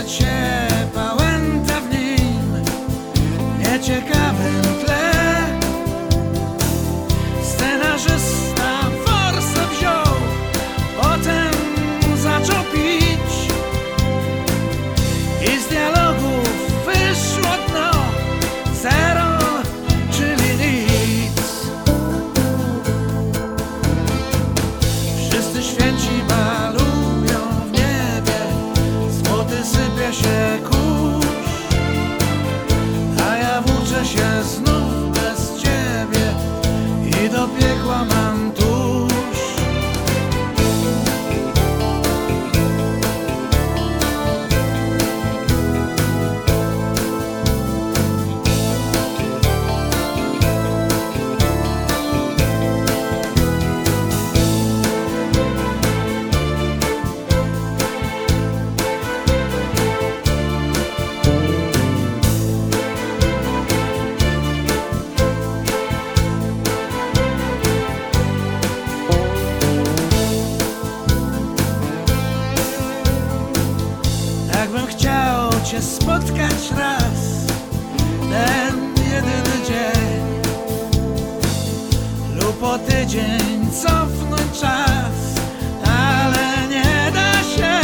Świat się pałęta w nim nieciekawym tle. Scenarzysta forsę wziął, potem zaczął pić i z dialogów wyszło dno zero, czyli nic. Wszyscy święci balują w niebie, złoty sypie się kurz, a ja włóczę się znów bez ciebie i do piekła mam tuż. Jakbym chciał cię spotkać raz, ten jedyny dzień, lub o tydzień cofnąć czas, ale nie da się.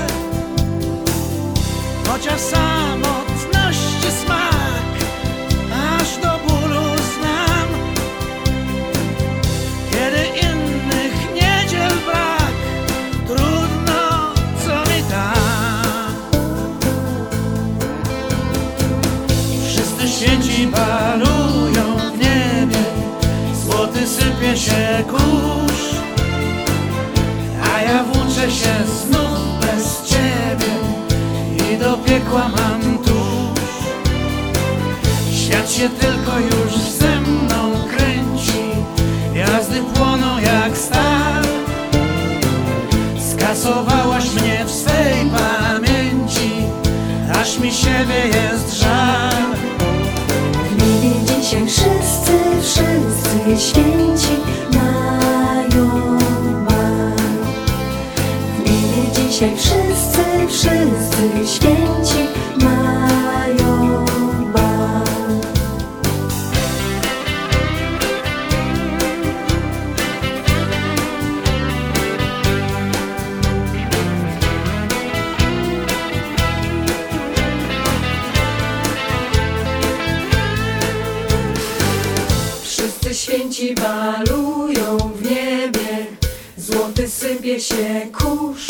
Chociaż samotności smak aż do bólu znam, kiedy innych niedziel brak, trudno, co mi tam. Wszyscy święci balują w niebie, złoty sypie się kurz, a ja włóczę się znów bez ciebie i do piekła mam tuż. Świat się tylko już ze mną kręci, jazdy płoną jak stal. Skasowałaś mnie w swej pamięci, aż mi siebie jest żal. W niebie dzisiaj wszyscy święci mają bal. W niebie dzisiaj wszyscy święci mają bal. Wszyscy święci balują w niebie, złoty sypie się kurz,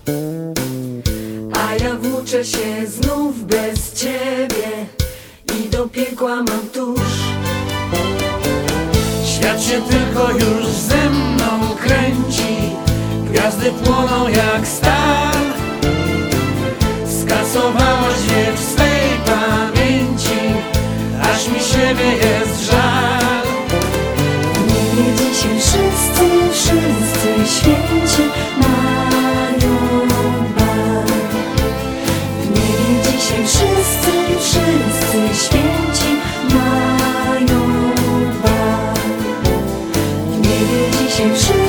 a ja włóczę się znów bez ciebie i do piekła mam tuż. Świat się tylko już ze mną kręci, gwiazdy płoną jak stal. Skasowałaś je w swej pamięci, aż mi siebie jest żal. W niebie dzisiaj wszyscy święci mają bal. W niebie dzisiaj wszyscy święci mają bal. W niebie dzisiaj wszyscy